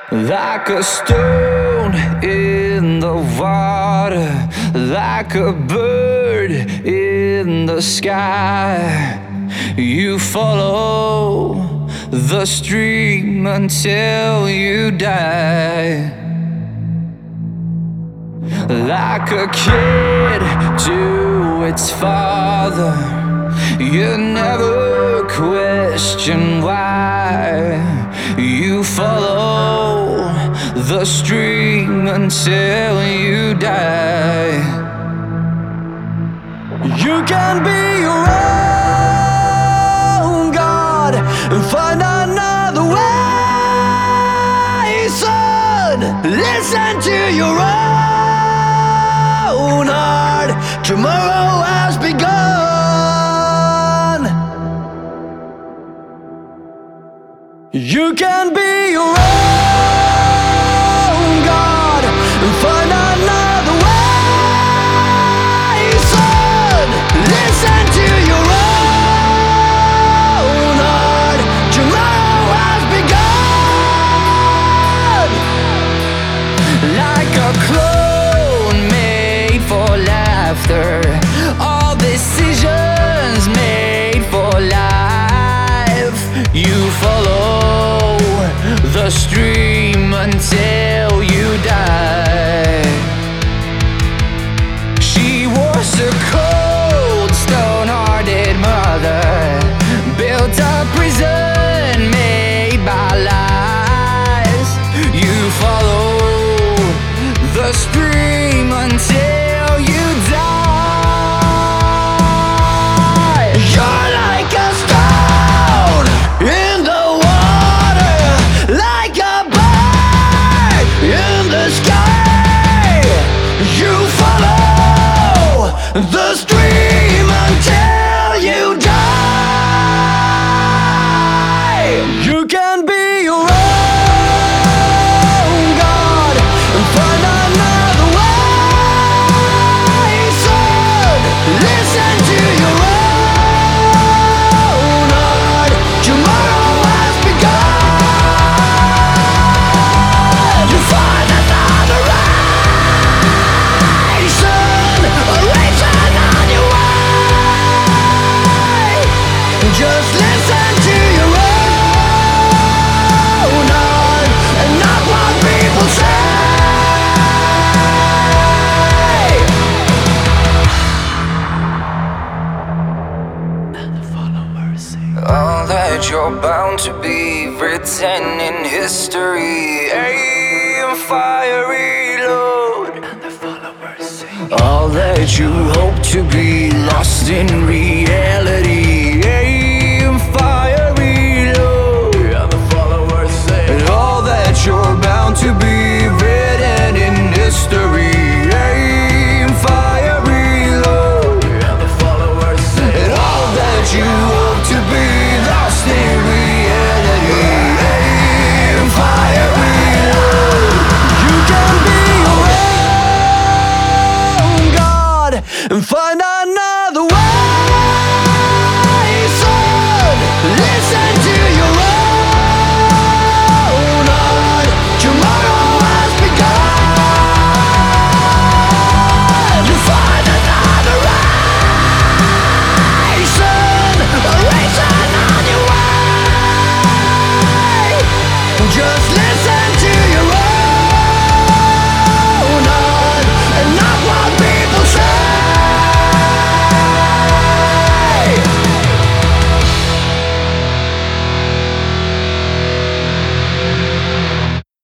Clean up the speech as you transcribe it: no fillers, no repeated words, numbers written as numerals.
Like a stone in the water, like a bird in the sky. You follow the stream until you die. Like a kid to its father, you never question why. You follow the stream until you die. You can be your own God and find another way, son. Listen to your own heart. Tomorrow has begun. You can be your own God and find another way, son. Listen to your own heart. Tomorrow has begun. Like a clone made for laughter, all decisions made for life. You follow the stream until you die. She was a cold, stone-hearted mother, built a prison made by lies. You follow the stream until you die. You're like a stone in the water, like a bird in the sky. You follow the stream until you die. You can be your own God and find another way, son. Listen to your own heart. Tomorrow has begun. You find another reason, a reason on your way. Just listen to your own heart and not what people say. All that you're bound to be written in history. Aim, fire, reload. And the followers sing. All that you hope to be lost in reality. Aim, fire, reload. And the followers sing. And all that you're bound to be written in history. Aim, fire, reload. And the followers sing. And all that you hope to be lost in reality. Aim, fire, reload. You can be your own God and find another way, son. Listen to your own heart. Tomorrow has begun. You find another reason, a reason on your way. Just